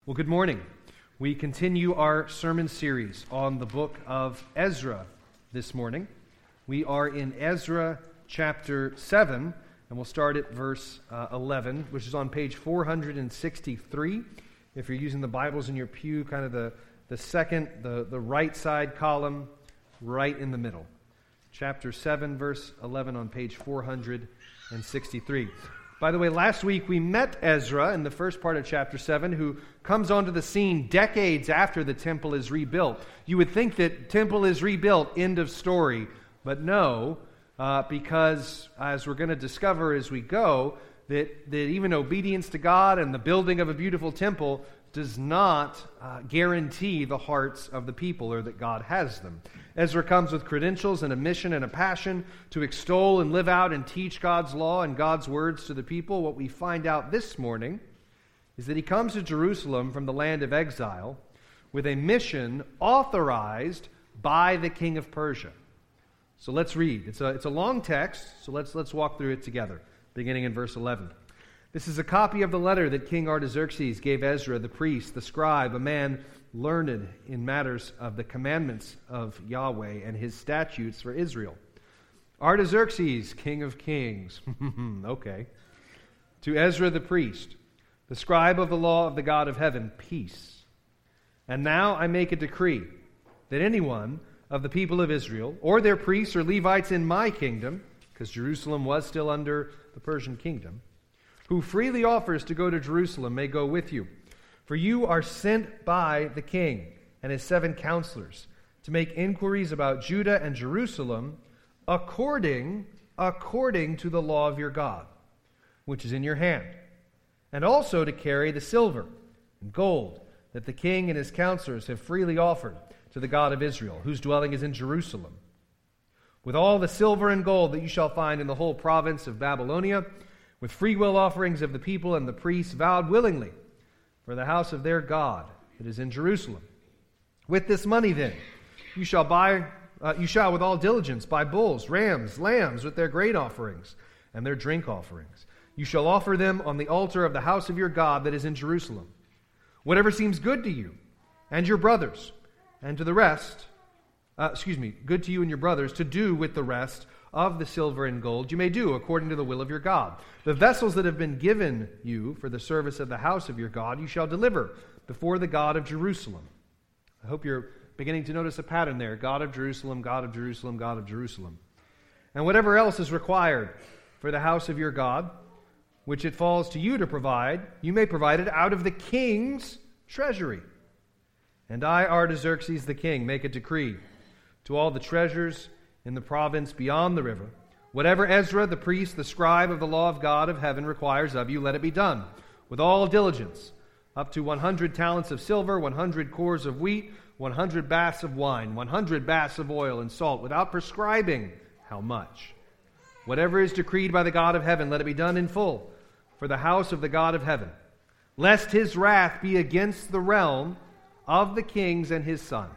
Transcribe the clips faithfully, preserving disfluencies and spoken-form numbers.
Well, good morning. We continue our sermon series on the book of Ezra this morning. We are in Ezra chapter seven, and we'll start at verse uh, eleven, which is on page four hundred sixty-three. If you're using the Bibles in your pew, kind of the, the second, the, the right side column, right in the middle. Chapter seven, verse eleven on page four hundred sixty-three. By the way, last week we met Ezra in the first part of chapter seven, who comes onto the scene decades after the temple is rebuilt. You would think that temple is rebuilt, end of story, but no, uh, because as we're going to discover as we go, that, that even obedience to God and the building of a beautiful temple does not uh, guarantee the hearts of the people, or that God has them. Ezra comes with credentials and a mission and a passion to extol and live out and teach God's law and God's words to the people. What we find out this morning is that he comes to Jerusalem from the land of exile with a mission authorized by the king of Persia. So let's read. It's a, it's a long text, so let's, let's walk through it together, beginning in verse eleven. This is a copy of the letter that King Artaxerxes gave Ezra, the priest, the scribe, a man learned in matters of the commandments of Yahweh and his statutes for Israel. Artaxerxes, king of kings. Okay. To Ezra the priest, the scribe of the law of the God of heaven, peace. And now I make a decree that anyone of the people of Israel, or their priests or Levites in my kingdom, because Jerusalem was still under the Persian kingdom, who freely offers to go to Jerusalem may go with you. For you are sent by the king and his seven counselors to make inquiries about Judah and Jerusalem according, according to the law of your God, which is in your hand, and also to carry the silver and gold that the king and his counselors have freely offered to the God of Israel, whose dwelling is in Jerusalem, with all the silver and gold that you shall find in the whole province of Babylonia, with freewill offerings of the people and the priests vowed willingly for the house of their God that is in Jerusalem. With this money then you shall buy, uh, you shall with all diligence buy bulls, rams, lambs with their grain offerings and their drink offerings. You shall offer them on the altar of the house of your God that is in Jerusalem. Whatever seems good to you and your brothers, and to the rest, uh, excuse me, good to you and your brothers, to do with the rest of the silver and gold, you may do according to the will of your God. The vessels that have been given you for the service of the house of your God, you shall deliver before the God of Jerusalem. I hope you're beginning to notice a pattern there. God of Jerusalem, God of Jerusalem, God of Jerusalem. And whatever else is required for the house of your God, which it falls to you to provide, you may provide it out of the king's treasury. And I, Artaxerxes the king, make a decree to all the treasures in the province beyond the river. Whatever Ezra, the priest, the scribe of the law of God of heaven requires of you, let it be done with all diligence, up to one hundred talents of silver, one hundred cores of wheat, one hundred baths of wine, one hundred baths of oil and salt, without prescribing how much. Whatever is decreed by the God of heaven, let it be done in full for the house of the God of heaven, lest his wrath be against the realm of the kings and his sons.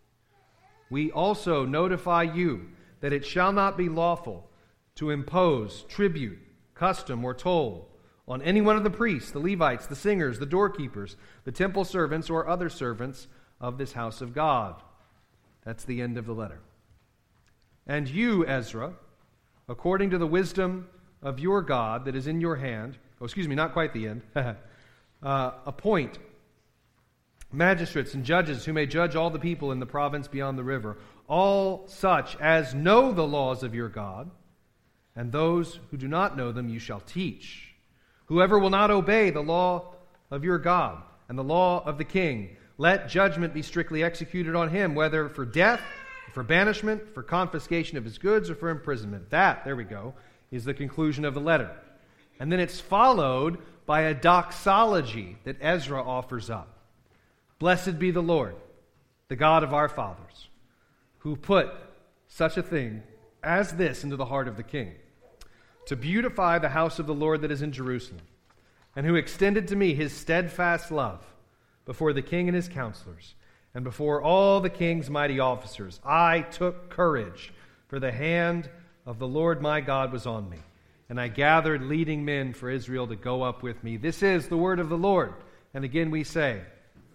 We also notify you that it shall not be lawful to impose tribute, custom, or toll on any one of the priests, the Levites, the singers, the doorkeepers, the temple servants, or other servants of this house of God. That's the end of the letter. And you, Ezra, according to the wisdom of your God that is in your hand, oh, excuse me, not quite the end, uh, appoint magistrates and judges who may judge all the people in the province beyond the river, all such as know the laws of your God, and those who do not know them you shall teach. Whoever will not obey the law of your God and the law of the king, let judgment be strictly executed on him, whether for death, for banishment, for confiscation of his goods, or for imprisonment. That, there we go, is the conclusion of the letter. And then it's followed by a doxology that Ezra offers up. Blessed be the Lord, the God of our fathers, who put such a thing as this into the heart of the king, to beautify the house of the Lord that is in Jerusalem, and who extended to me his steadfast love before the king and his counselors, and before all the king's mighty officers. I took courage, for the hand of the Lord my God was on me, and I gathered leading men for Israel to go up with me. This is the word of the Lord. And again we say,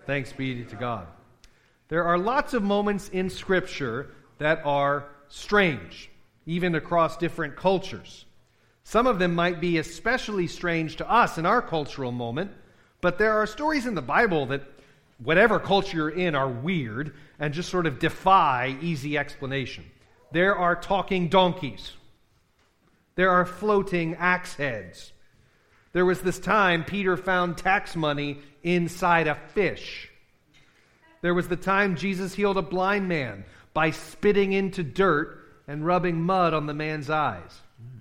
Thanks be to God. There are lots of moments in Scripture that are strange, even across different cultures. Some of them might be especially strange to us in our cultural moment, but there are stories in the Bible that, whatever culture you're in, are weird and just sort of defy easy explanation. There are talking donkeys. There are floating axe heads. There was this time Peter found tax money inside a fish. There was the time Jesus healed a blind man by spitting into dirt and rubbing mud on the man's eyes.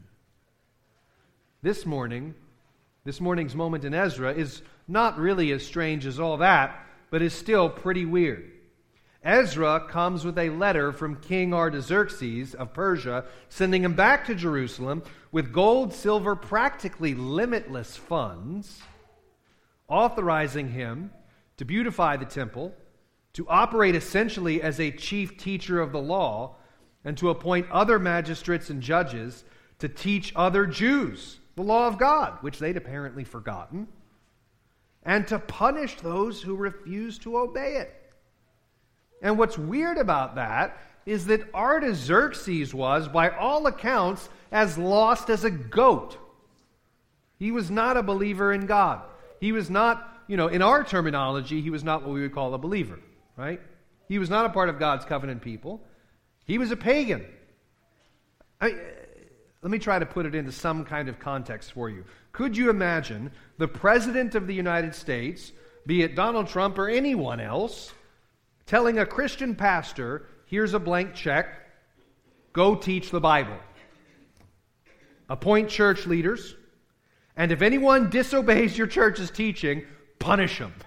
This morning, this morning's moment in Ezra is not really as strange as all that, but is still pretty weird. Ezra comes with a letter from King Artaxerxes of Persia, sending him back to Jerusalem with gold, silver, practically limitless funds, authorizing him to beautify the temple, to operate essentially as a chief teacher of the law, and to appoint other magistrates and judges to teach other Jews the law of God, which they'd apparently forgotten, and to punish those who refuse to obey it. And what's weird about that is that Artaxerxes was, by all accounts, as lost as a goat. He was not a believer in God. He was not, you know, in our terminology, he was not what we would call a believer, right? He was not a part of God's covenant people. He was a pagan. I, let me try to put it into some kind of context for you. Could you imagine the President of the United States, be it Donald Trump or anyone else, telling a Christian pastor, here's a blank check, go teach the Bible. Appoint church leaders, and if anyone disobeys your church's teaching, punish them.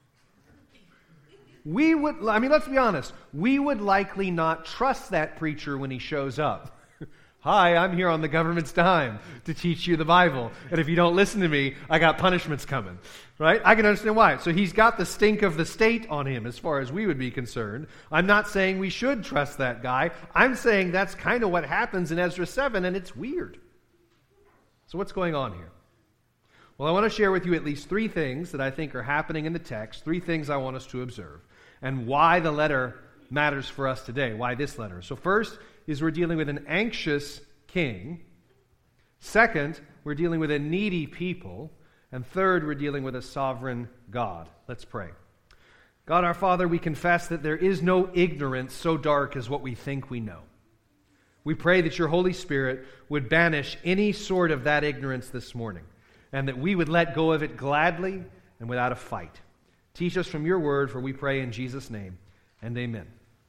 We would, I mean, let's be honest, we would likely not trust that preacher when he shows up. Hi, I'm here on the government's dime to teach you the Bible. And if you don't listen to me, I got punishments coming. Right? I can understand why. So he's got the stink of the state on him as far as we would be concerned. I'm not saying we should trust that guy. I'm saying that's kind of what happens in Ezra seven, and it's weird. So what's going on here? Well, I want to share with you at least three things that I think are happening in the text, three things I want us to observe, and why the letter matters for us today, why this letter. So first is we're dealing with an anxious king. Second, we're dealing with a needy people. And third, we're dealing with a sovereign God. Let's pray. God our Father, we confess that there is no ignorance so dark as what we think we know. We pray that your Holy Spirit would banish any sort of that ignorance this morning, and that we would let go of it gladly and without a fight. Teach us from your word, for we pray in Jesus' name, and amen.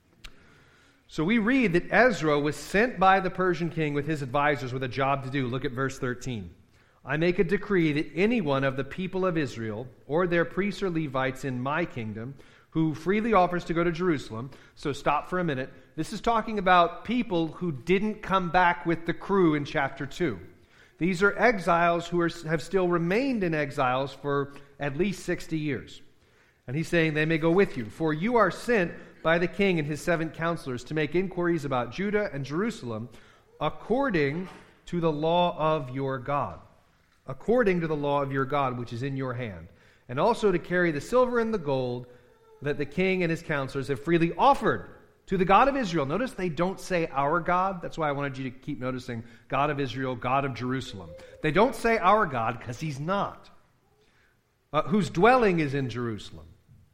So we read that Ezra was sent by the Persian king with his advisors with a job to do. Look at verse thirteen. I make a decree that anyone of the people of Israel, or their priests or Levites in my kingdom, who freely offers to go to Jerusalem. So stop for a minute. This is talking about people who didn't come back with the crew in chapter two. These are exiles who are, have still remained in exiles for at least sixty years. And he's saying they may go with you. For you are sent by the king and his seven counselors to make inquiries about Judah and Jerusalem according to the law of your God. According to the law of your God, which is in your hand. And also to carry the silver and the gold that the king and his counselors have freely offered to the God of Israel. Notice they don't say our God. That's why I wanted you to keep noticing God of Israel, God of Jerusalem. They don't say our God because he's not. Uh, whose dwelling is in Jerusalem.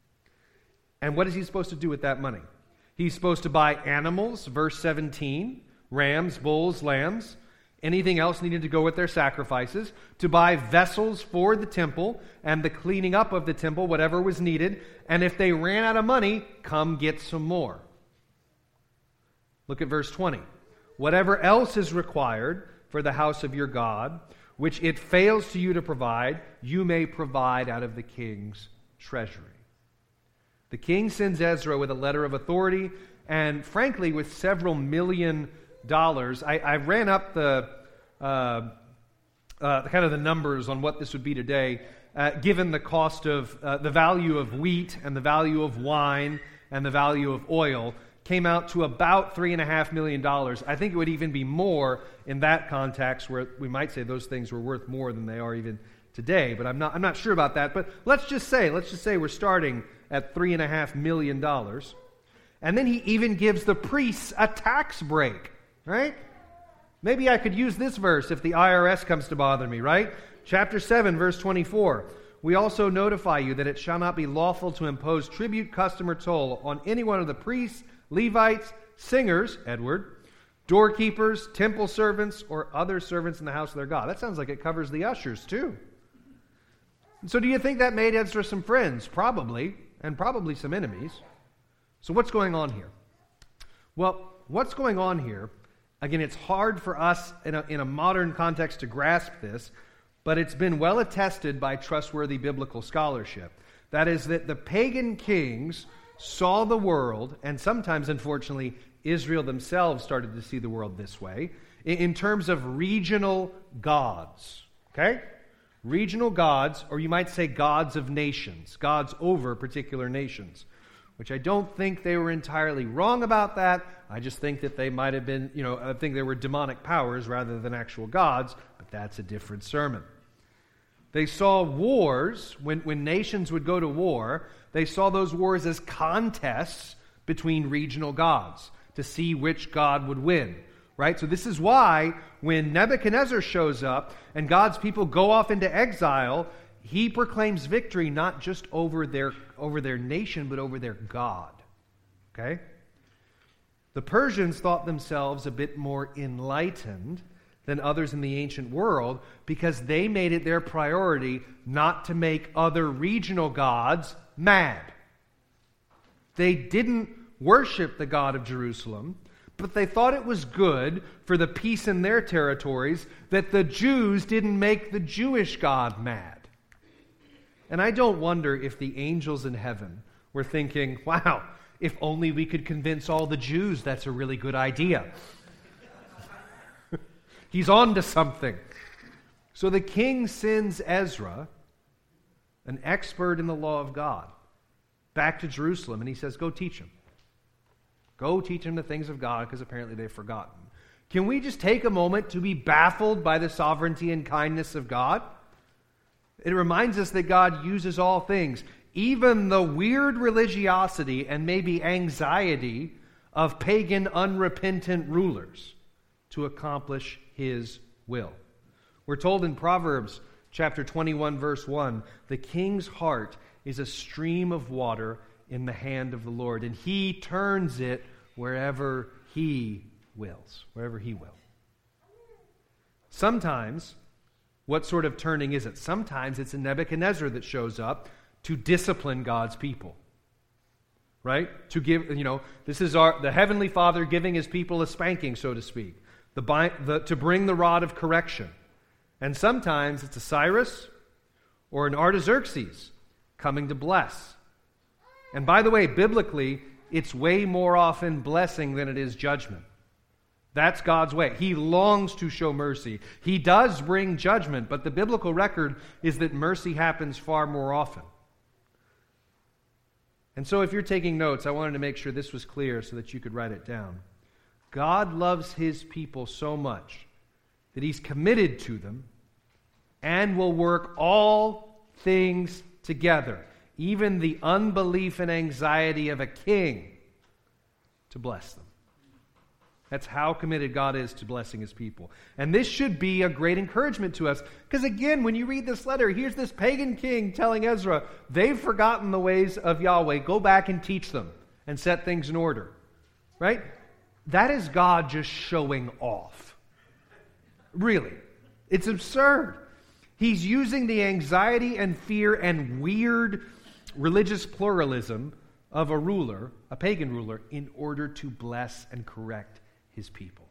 And what is he supposed to do with that money? He's supposed to buy animals, verse seventeen, rams, bulls, lambs, anything else needed to go with their sacrifices, to buy vessels for the temple and the cleaning up of the temple, whatever was needed. And if they ran out of money, come get some more. Look at verse twenty. Whatever else is required for the house of your God, which it fails to you to provide, you may provide out of the king's treasury. The king sends Ezra with a letter of authority and, frankly, with several million dollars. I, I ran up the uh, uh, kind of the numbers on what this would be today, uh, given the cost of uh, the value of wheat and the value of wine and the value of oil. Came out to about three and a half million dollars. I think it would even be more in that context, where we might say those things were worth more than they are even today. But I'm not. I'm not sure about that. But let's just say, let's just say we're starting at three and a half million dollars. And then he even gives the priests a tax break, right? Maybe I could use this verse if the I R S comes to bother me, right? Chapter seven, verse twenty-four. We also notify you that it shall not be lawful to impose tribute, custom, or toll on any one of the priests, Levites, singers, Edward, doorkeepers, temple servants, or other servants in the house of their God. That sounds like it covers the ushers too. And so do you think that made Ezra some friends? Probably, and probably some enemies. So what's going on here? Well, what's going on here, again, it's hard for us in a, in a modern context to grasp this, but it's been well attested by trustworthy biblical scholarship. That is that the pagan kings saw the world, and sometimes, unfortunately, Israel themselves started to see the world this way, in, in terms of regional gods. Okay? Regional gods, or you might say gods of nations, gods over particular nations. Which I don't think they were entirely wrong about that. I just think that they might have been, you know, I think they were demonic powers rather than actual gods, but that's a different sermon. They saw wars, when, when nations would go to war, they saw those wars as contests between regional gods to see which god would win, right? So this is why when Nebuchadnezzar shows up and God's people go off into exile, he proclaims victory not just over their, over their nation, but over their God. Okay? The Persians thought themselves a bit more enlightened than others in the ancient world because they made it their priority not to make other regional gods mad. They didn't worship the God of Jerusalem, but they thought it was good for the peace in their territories that the Jews didn't make the Jewish God mad. And I don't wonder if the angels in heaven were thinking, wow, if only we could convince all the Jews that's a really good idea. He's on to something. So the king sends Ezra, an expert in the law of God, back to Jerusalem, and he says, go teach them. Go teach them the things of God, because apparently they've forgotten. Can we just take a moment to be baffled by the sovereignty and kindness of God? It reminds us that God uses all things, even the weird religiosity and maybe anxiety of pagan, unrepentant rulers, to accomplish His will. We're told in Proverbs chapter twenty-one, verse one, the king's heart is a stream of water in the hand of the Lord, and He turns it wherever He wills, wherever He will. Sometimes, what sort of turning is it? Sometimes it's a Nebuchadnezzar that shows up to discipline God's people. Right? To give, you know, this is our the Heavenly Father giving His people a spanking, so to speak. The, the, to bring the rod of correction. And sometimes it's a Cyrus or an Artaxerxes coming to bless. And by the way, biblically, it's way more often blessing than it is judgment. That's God's way. He longs to show mercy. He does bring judgment, but the biblical record is that mercy happens far more often. And so if you're taking notes, I wanted to make sure this was clear so that you could write it down. God loves His people so much that He's committed to them and will work all things together, even the unbelief and anxiety of a king, to bless them. That's how committed God is to blessing His people. And this should be a great encouragement to us. Because again, when you read this letter, here's this pagan king telling Ezra, they've forgotten the ways of Yahweh. Go back and teach them and set things in order. Right? That is God just showing off. Really. It's absurd. He's using the anxiety and fear and weird religious pluralism of a ruler, a pagan ruler, in order to bless and correct His people.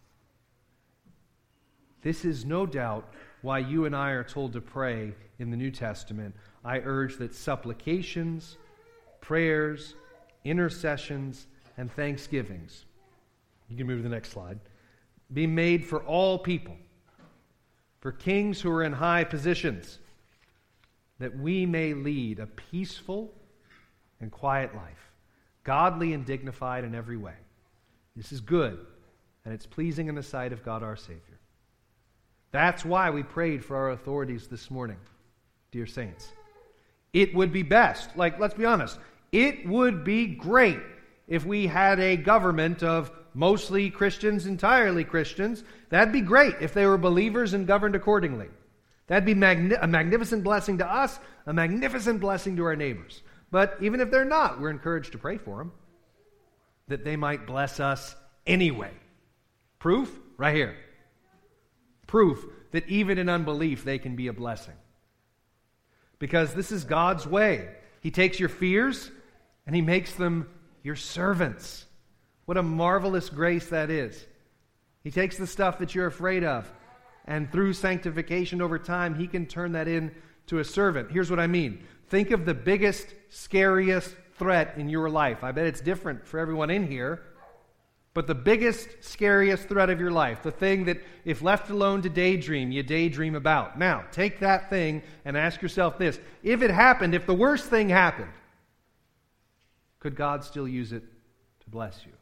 This is no doubt why you and I are told to pray in the New Testament. I urge that supplications, prayers, intercessions, and thanksgivings, you can move to the next slide, be made for all people, for kings who are in high positions, that we may lead a peaceful and quiet life, godly and dignified in every way. This is good, and it's pleasing in the sight of God our Savior. That's why we prayed for our authorities this morning, dear saints. It would be best, like, let's be honest, It would be great if we had a government of mostly Christians, entirely Christians. That'd be great if they were believers and governed accordingly. That'd be magni- a magnificent blessing to us, a magnificent blessing to our neighbors. But even if they're not, we're encouraged to pray for them, that they might bless us anyway. Proof? Right here. Proof that even in unbelief they can be a blessing. Because this is God's way. He takes your fears and He makes them your servants. What a marvelous grace that is. He takes the stuff that you're afraid of, and through sanctification over time, He can turn that into a servant. Here's what I mean. Think of the biggest, scariest threat in your life. I bet it's different for everyone in here. But the biggest, scariest threat of your life, the thing that if left alone to daydream, you daydream about. Now, take that thing and ask yourself this. If it happened, if the worst thing happened, could God still use it to bless you?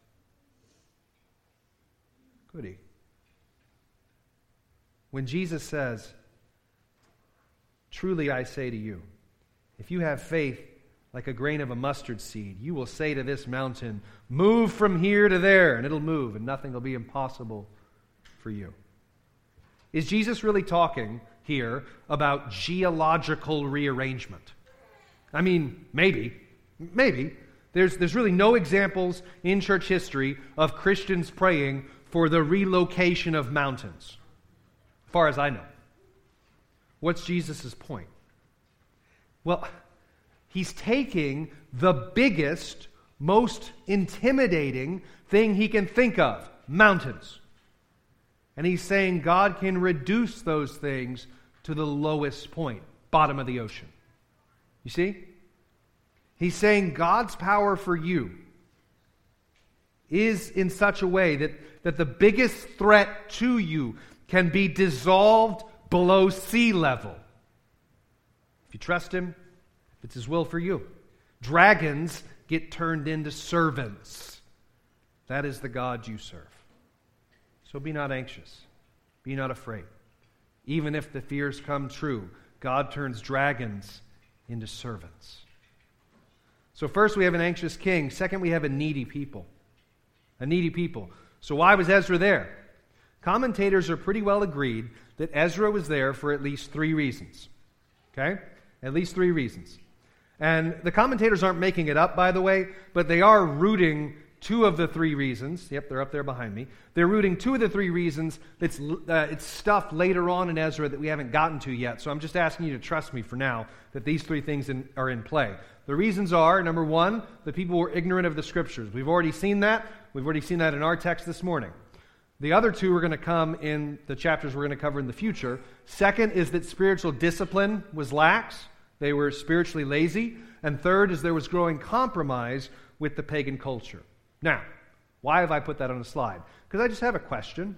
Could He? When Jesus says, "Truly I say to you, if you have faith like a grain of a mustard seed, you will say to this mountain, 'Move from here to there,' and it'll move, and nothing will be impossible for you." Is Jesus really talking here about geological rearrangement? I mean, maybe. Maybe. There's, there's really no examples in church history of Christians praying for the relocation of mountains, as far as I know. What's Jesus' point? Well, He's taking the biggest, most intimidating thing He can think of, mountains. And He's saying God can reduce those things to the lowest point, bottom of the ocean. You see? He's saying God's power for you is in such a way that, that the biggest threat to you can be dissolved below sea level. If you trust Him, if it's His will for you. Dragons get turned into servants. That is the God you serve. So be not anxious. Be not afraid. Even if the fears come true, God turns dragons into servants. So first we have an anxious king. Second, we have a needy people. A needy people. So why was Ezra there? Commentators are pretty well agreed that Ezra was there for at least three reasons. Okay? At least three reasons. And the commentators aren't making it up, by the way, but they are rooting two of the three reasons. Yep, they're up there behind me. They're rooting two of the three reasons. It's, uh, it's stuff later on in Ezra that we haven't gotten to yet. So I'm just asking you to trust me for now that these three things in, are in play. The reasons are, number one, the people were ignorant of the Scriptures. We've already seen that. We've already seen that in our text this morning. The other two are going to come in the chapters we're going to cover in the future. Second is that spiritual discipline was lax. They were spiritually lazy. And third is there was growing compromise with the pagan culture. Now, why have I put that on a slide? Because I just have a question.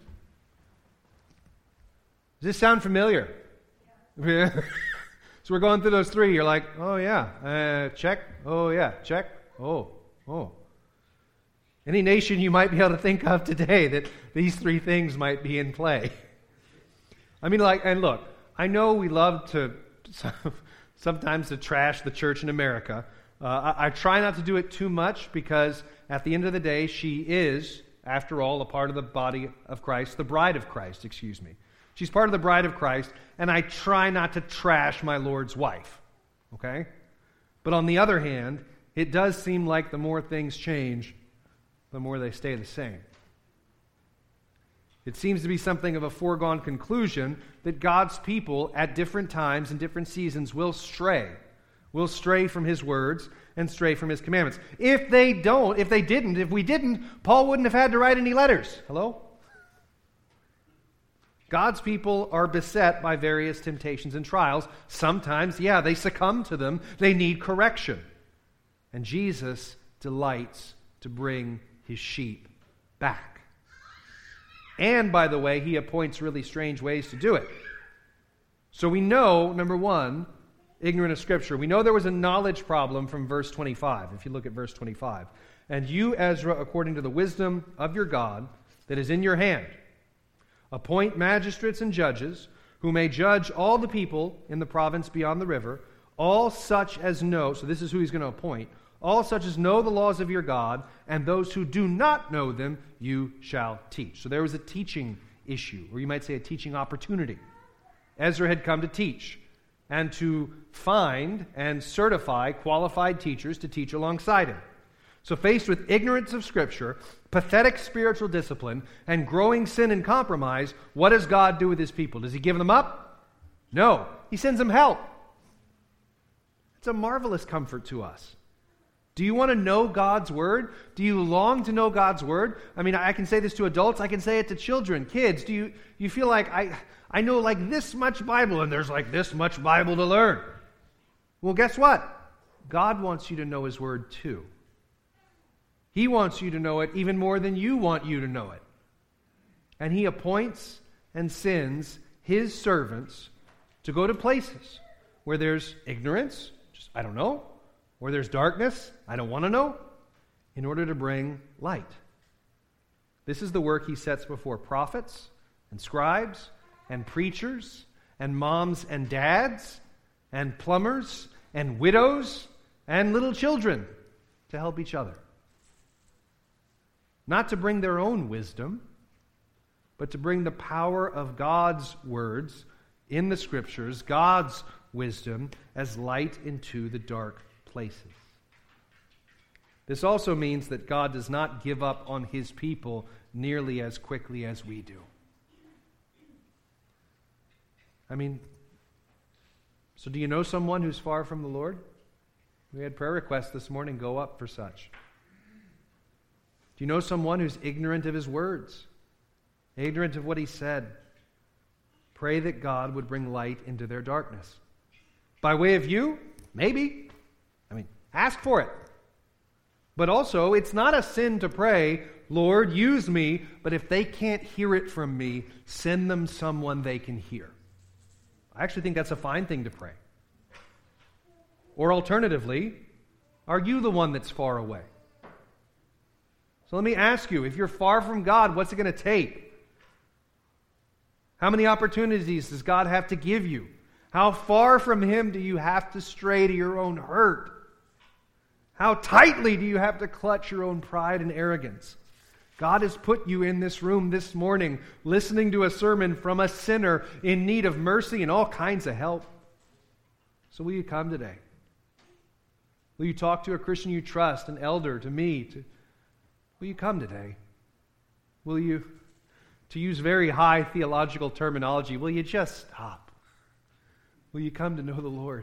Does this sound familiar? Yeah. So we're going through those three. You're like, oh yeah, uh, check. Oh yeah, check. Oh, oh. Any nation you might be able to think of today that these three things might be in play. I mean, like, and look, I know we love to sometimes to trash the church in America. Uh, I, I try not to do it too much because at the end of the day, she is, after all, a part of the body of Christ, the bride of Christ, excuse me. She's part of the bride of Christ, and I try not to trash my Lord's wife, okay? But on the other hand, it does seem like the more things change, the more they stay the same. It seems to be something of a foregone conclusion that God's people at different times and different seasons will stray, will stray from His words and stray from His commandments. If they don't, if they didn't, if we didn't, Paul wouldn't have had to write any letters. Hello? God's people are beset by various temptations and trials. Sometimes, yeah, they succumb to them. They need correction. And Jesus delights to bring His sheep back. And, by the way, He appoints really strange ways to do it. So we know, number one, ignorant of Scripture. We know there was a knowledge problem from verse twenty-five, if you look at verse twenty-five. And you, Ezra, according to the wisdom of your God that is in your hand, appoint magistrates and judges who may judge all the people in the province beyond the river, all such as know, so this is who He's going to appoint, All such as know the laws of your God, and those who do not know them you shall teach. So there was a teaching issue, or you might say a teaching opportunity. Ezra had come to teach and to find and certify qualified teachers to teach alongside him. So faced with ignorance of Scripture, pathetic spiritual discipline, and growing sin and compromise, what does God do with His people? Does He give them up? No. He sends them help. It's a marvelous comfort to us. Do you want to know God's Word? Do you long to know God's Word? I mean, I can say this to adults. I can say it to children, kids. Do you, you feel like, I, I know like this much Bible, and there's like this much Bible to learn? Well, guess what? God wants you to know His Word too. He wants you to know it even more than you want you to know it. And He appoints and sends His servants to go to places where there's ignorance, just I don't know, where there's darkness, I don't want to know, in order to bring light. This is the work He sets before prophets and scribes and preachers and moms and dads and plumbers and widows and little children to help each other. Not to bring their own wisdom, but to bring the power of God's words in the Scriptures, God's wisdom, as light into the dark places. This also means that God does not give up on His people nearly as quickly as we do. I mean, so do you know someone who's far from the Lord? We had prayer requests this morning go up for such. Do you know someone who's ignorant of His words, ignorant of what He said? Pray that God would bring light into their darkness. By way of you? Maybe. I mean, ask for it. But also, it's not a sin to pray, Lord, use me, but if they can't hear it from me, send them someone they can hear. I actually think that's a fine thing to pray. Or alternatively, are you the one that's far away? So let me ask you, if you're far from God, what's it going to take? How many opportunities does God have to give you? How far from Him do you have to stray to your own hurt? How tightly do you have to clutch your own pride and arrogance? God has put you in this room this morning listening to a sermon from a sinner in need of mercy and all kinds of help. So will you come today? Will you talk to a Christian you trust, an elder, to me, to Will you come today? Will you, to use very high theological terminology, will you just stop? Will you come to know the Lord?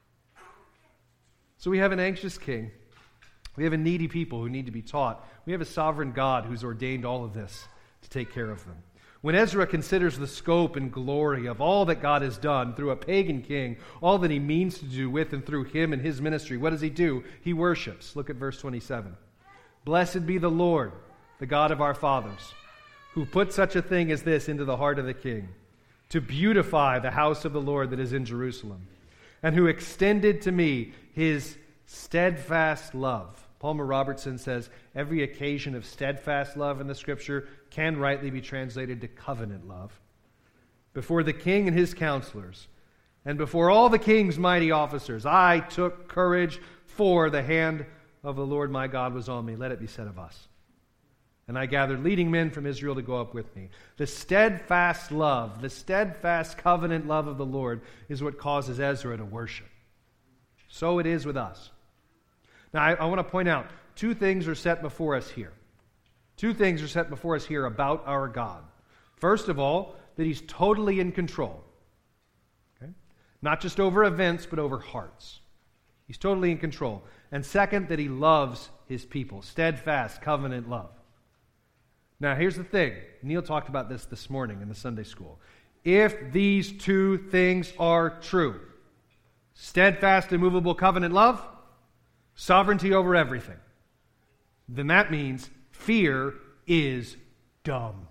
So we have an anxious king. We have a needy people who need to be taught. We have a sovereign God who's ordained all of this to take care of them. When Ezra considers the scope and glory of all that God has done through a pagan king, all that He means to do with and through him and his ministry, what does he do? He worships. Look at verse twenty-seven. Blessed be the Lord, the God of our fathers, who put such a thing as this into the heart of the king, to beautify the house of the Lord that is in Jerusalem, and who extended to me His steadfast love. Palmer Robertson says, every occasion of steadfast love in the Scripture can rightly be translated to covenant love. Before the king and his counselors, and before all the king's mighty officers, I took courage, for the hand of the Lord my God was on me. Let it be said of us. And I gathered leading men from Israel to go up with me. The steadfast love, the steadfast covenant love of the Lord is what causes Ezra to worship. So it is with us. Now, I, I want to point out, two things are set before us here. Two things are set before us here about our God. First of all, that He's totally in control. Okay? Not just over events, but over hearts. He's totally in control. And second, that He loves His people. Steadfast covenant love. Now, here's the thing. Neil talked about this this morning in the Sunday school. If these two things are true, steadfast, immovable covenant love, sovereignty over everything, then that means fear is dumb.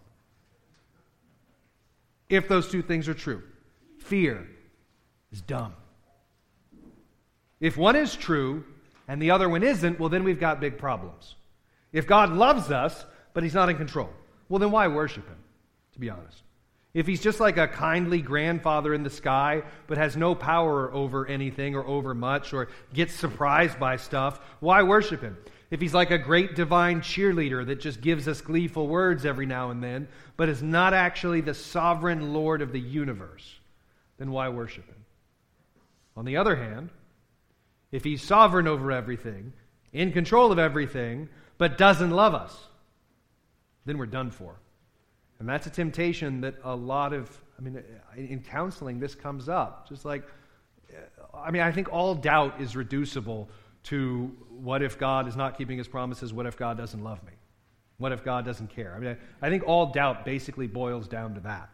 If those two things are true, fear is dumb. If one is true and the other one isn't, well, then we've got big problems. If God loves us, but He's not in control, well, then why worship Him, to be honest? If he's just like a kindly grandfather in the sky, but has no power over anything or over much, or gets surprised by stuff, why worship him? If he's like a great divine cheerleader that just gives us gleeful words every now and then, but is not actually the sovereign Lord of the universe, then why worship him? On the other hand, if he's sovereign over everything, in control of everything, but doesn't love us, then we're done for. And that's a temptation that a lot of, I mean, in counseling, this comes up. Just like, I mean, I think all doubt is reducible to what if God is not keeping his promises? What if God doesn't love me? What if God doesn't care? I mean, I, I think all doubt basically boils down to that.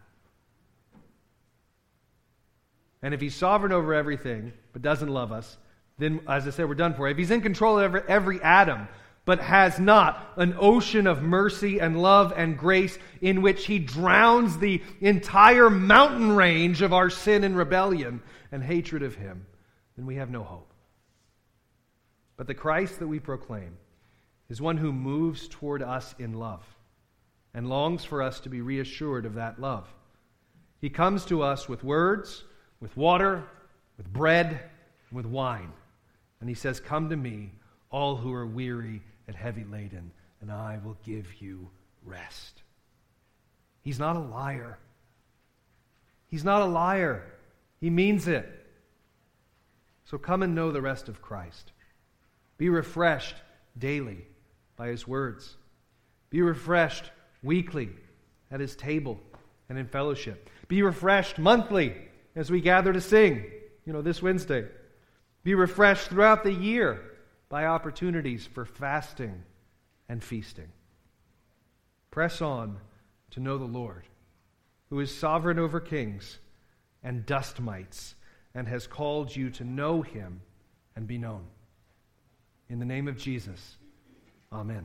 And if he's sovereign over everything, but doesn't love us, then, as I said, we're done for. If he's in control of every, every atom, but has not an ocean of mercy and love and grace in which he drowns the entire mountain range of our sin and rebellion and hatred of him, then we have no hope. But the Christ that we proclaim is one who moves toward us in love and longs for us to be reassured of that love. He comes to us with words, with water, with bread, and with wine. And he says, "Come to me, all who are weary and heavy laden, and I will give you rest." He's not a liar. He's not a liar. He means it. So come and know the rest of Christ. Be refreshed daily by his words. Be refreshed weekly at his table and in fellowship. Be refreshed monthly as we gather to sing, you know, this Wednesday. Be refreshed throughout the year by opportunities for fasting and feasting. Press on to know the Lord, who is sovereign over kings and dust mites, and has called you to know him and be known. In the name of Jesus, amen.